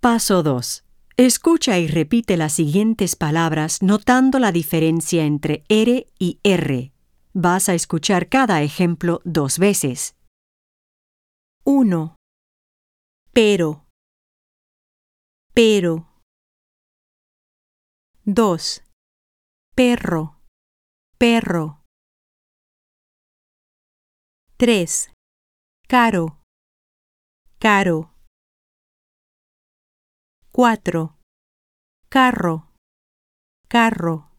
Paso 2. Escucha y repite las siguientes palabras notando la diferencia entre R y R. Vas a escuchar cada ejemplo 2 veces. 1. Pero. 2. Perro. 3. Caro. 4. Carro.